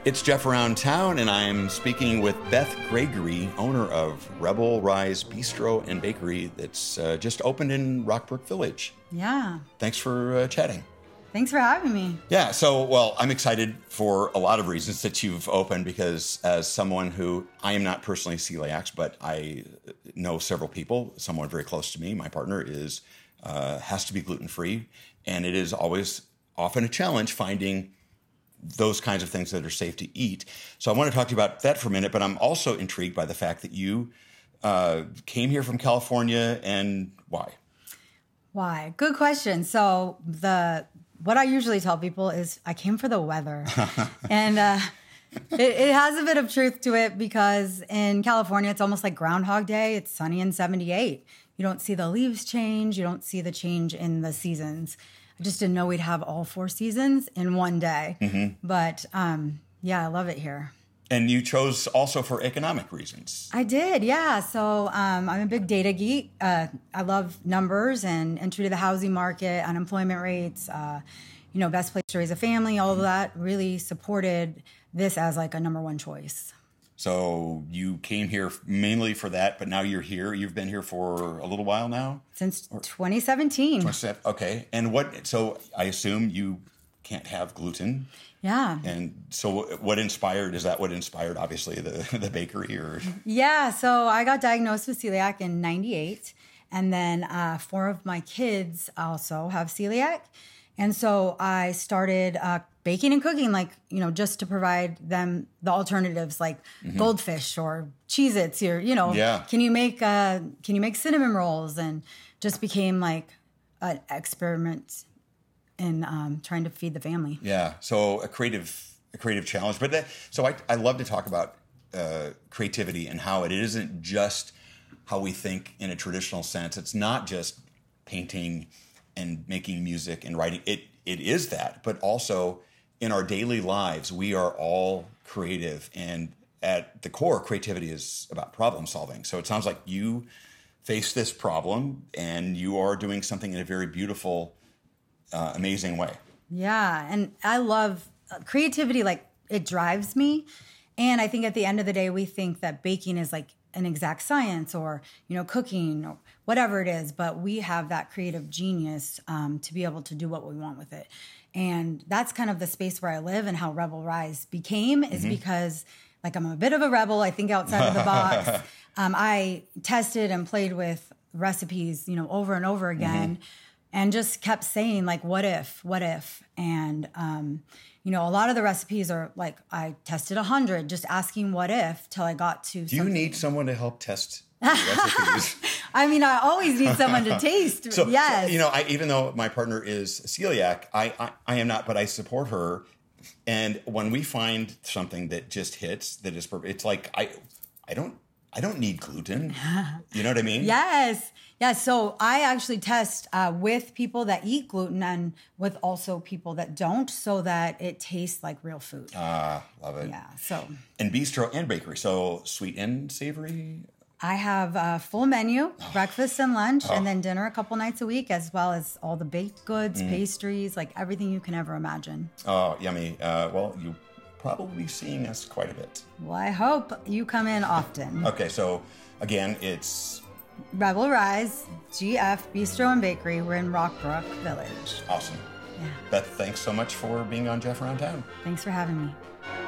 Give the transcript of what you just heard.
It's Jeff Around Town, and I'm speaking with Beth Gregory, owner of Rebel Rise Bistro and Bakery that's just opened in Rockbrook Village. Yeah. Thanks for chatting. Thanks for having me. Yeah, so, well, I'm excited for a lot of reasons that you've opened because as someone who, I am not personally celiac, but I know several people, someone very close to me, my partner is, has to be gluten-free, and it is always often a challenge finding those kinds of things that are safe to eat. So I want to talk to you about that for a minute, but I'm also intrigued by the fact that you came here from California, and why? Why? Good question. So what I usually tell people is I came for the weather. And it has a bit of truth to it because in California, it's almost like Groundhog Day. It's sunny and 78. You don't see the leaves change. You don't see the change in the seasons. I just didn't know we'd have all 4 seasons in one day. Mm-hmm. But yeah, I love it here. And you chose also for economic reasons. I did, yeah. So I'm a big data geek. I love numbers and entry to the housing market, unemployment rates, best place to raise a family, all of that really supported this as like a number one choice. So you came here mainly for that, but now you're here. You've been here for a little while now? Since 2017. Okay. And so I assume you can't have gluten. Yeah. And so is that what inspired, obviously, the bakery? Or? Yeah. So I got diagnosed with celiac in 98. And then 4 of my kids also have celiac. And so I started baking and cooking, just to provide them the alternatives like goldfish or Cheez-Its or, Yeah. Can you make cinnamon rolls? And just became like an experiment in trying to feed the family. Yeah. So a creative challenge. But I love to talk about creativity and how it isn't just how we think in a traditional sense. It's not just painting and making music and writing. It is that, but also in our daily lives, we are all creative. And at the core, creativity is about problem solving. So it sounds like you face this problem and you are doing something in a very beautiful, amazing way. Yeah. And I love creativity. Like it drives me. And I think at the end of the day, we think that baking is like an exact science or, cooking or whatever it is, but we have that creative genius to be able to do what we want with it. And that's kind of the space where I live and how Rebel Rise became is because I'm a bit of a rebel, I think outside of the box. I tested and played with recipes, over and over again and just kept saying what if? And, a lot of the recipes are I tested 100, just asking what if till I got to Do you need someone to help test recipes? I mean, I always need someone to taste. Yes. So, even though my partner is celiac, I am not, but I support her. And when we find something that just hits, that is perfect, it's like, I don't need gluten. You know what I mean? Yes. Yeah, so I actually test with people that eat gluten and with also people that don't so that it tastes like real food. Love it. Yeah, so. And bistro and bakery, so sweet and savory? I have a full menu, breakfast and lunch, and then dinner a couple nights a week, as well as all the baked goods, pastries, everything you can ever imagine. Oh, yummy. Well, you probably be seeing us quite a bit. Well, I hope you come in often. Okay, so again, it's Rebel Rise, GF Bistro and Bakery. We're in Rockbrook Village. Awesome. Yeah. Beth, thanks so much for being on Jeff Around Town. Thanks for having me.